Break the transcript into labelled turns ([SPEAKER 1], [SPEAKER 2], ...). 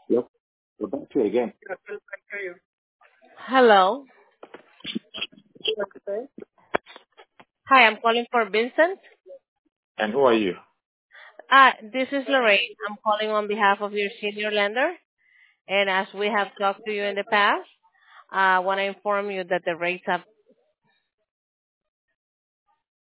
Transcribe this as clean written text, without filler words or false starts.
[SPEAKER 1] Yep. We're back to it again.
[SPEAKER 2] Hello. Hi, I'm calling for Vincent.
[SPEAKER 1] And who are you?
[SPEAKER 2] This is Lorraine. I'm calling on behalf of your senior lender. And as we have talked to you in the past, I want to inform you that the rates have